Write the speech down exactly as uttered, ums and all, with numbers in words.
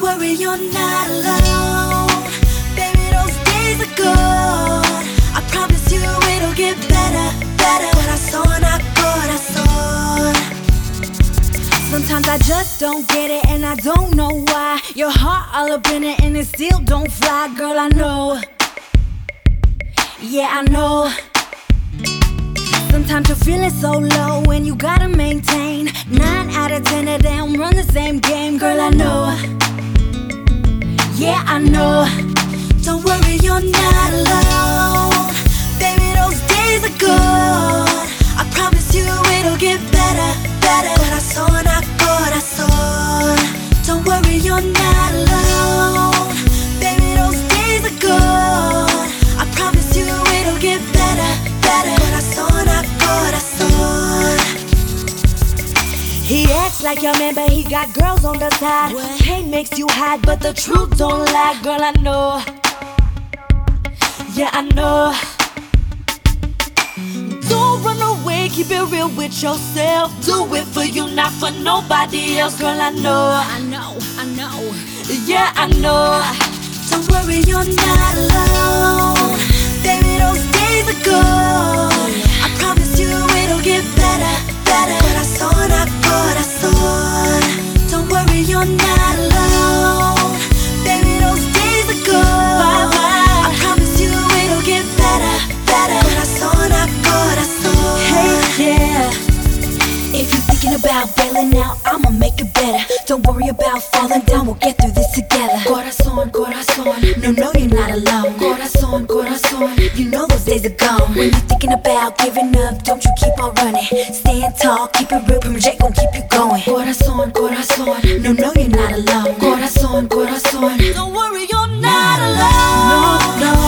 Don't worry, you're not alone. Baby, those days are gone. I promise you it'll get better, better. Corazón a corazón. Sometimes I just don't get it and I don't know why. Your heart all up in it and it still don't fly. Girl, I know. Yeah, I know. Sometimes you're feeling so low and you gotta maintain. Nine out of ten of them run the same game. Girl, I know. Yeah, I know. Don't worry, you're not alone. Baby, those days are gone. I promise you it'll get better, better. Corazón a corazón. Don't worry, you're not alone. Baby, those days are gone. I promise you it'll get better, better. Corazón a corazón. He acts like your man, but he got girls on the side. Pain makes you hide, but the truth don't lie. Girl, I know. Yeah, I know. Don't run away, keep it real with yourself. Do it for you, not for nobody else. Girl, I know. I know, I know. Yeah, I know. Don't worry, you're not alone. Baby, those days are gone. I promise you it'll get better, better. Corazón a corazón. Don't worry, you're not alone. Baby, those days are gone. I promise you it'll get better, better. Corazón a corazón. Hey, yeah. If you're thinking about bailing out, I'ma make it better. Don't worry about falling down, we'll get through this together. Corazón, corazón. No, no, you're not alone. Corazón, corazón. You know those days are gone. When you're thinking about giving up, don't you keep on running. Stand tall, keep it real, Prima J gon' keep you going. Corazón, corazón. No, no, you're not alone. Corazón, corazón. Don't worry, you're not alone. No, no.